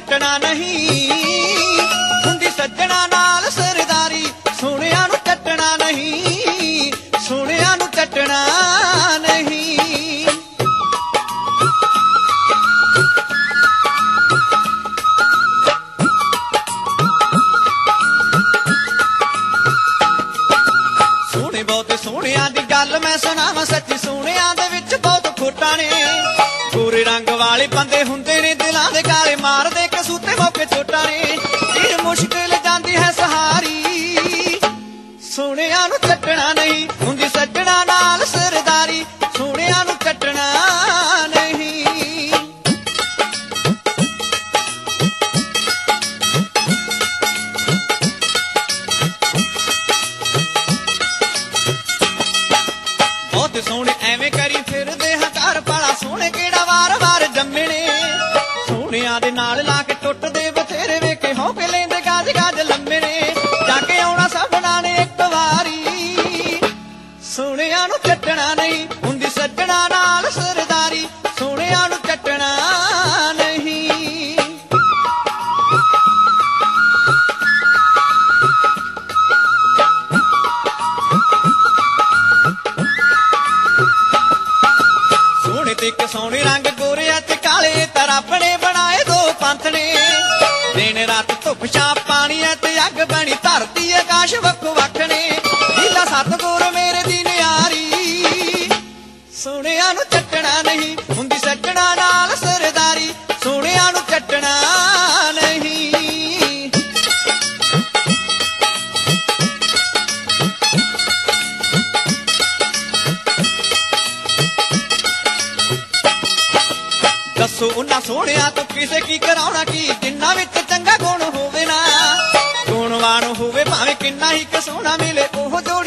ਚੱਟਣਾ ਨਹੀਂ ਹੁੰਦੀ ਸੱਜਣਾ ਨਾਲ ਸਰਦਾਰੀ ਸੋਹਣਿਆਂ ਨੂੰ ਚੱਟਣਾ ਨਹੀਂ ਸੋਹਣਿਆਂ ਨੂੰ ਚੱਟਣਾ ਨਹੀਂ बहुत सोहणिया दी गल मैं सुनावां सच्ची सोहणिया दे विच बहुत खोटां ने गोरे रंग वाले बंदे हुंदे ने दिलां दे काले मार दे कसूते मौके चोटां ने फिर मुश्किल जांदी है सहारी सोहणिया नूं चट्टना नहीं हुंदी सज्जणा नाल सरदारी सोहणिया नूं चट्टना नहीं सोहणे एवें करी फिरदे हकार पाला सोहणे केड़ा वार वार जम्मे ने सोहणियां दे नाल ला के टुटदे बथेरे वेखे हो के लेंदे गाज गाज लम्मे ने जाके आउणा सबना ने इक वारी सोहणियां नूं चट्टना नहीं हुंदी सज्जणा नाल सरदारी सोहणियां नूं चट्टना नहीं एक सोहणे रंग गोरे ते काले तरफ ने बनाए दो पंथ ने दिन रात धुप छां पानी ते अग बनी धरती आकाश वक्खो वक्ख ने लीला सतगुर मेरे दी नियारी सोहणियां नूं चट्टना नहीं हुंदी सज्जणा नाल सरदारी सोहणियां नूं चट्टना नहीं दसो उन्हां सोहणियां तो किसे की कराउणा की जिन्हां विच चंगा गुण होवे ना गुणवान होवे भावें किन्ना ही सोहणा मिले ओह जोड़ी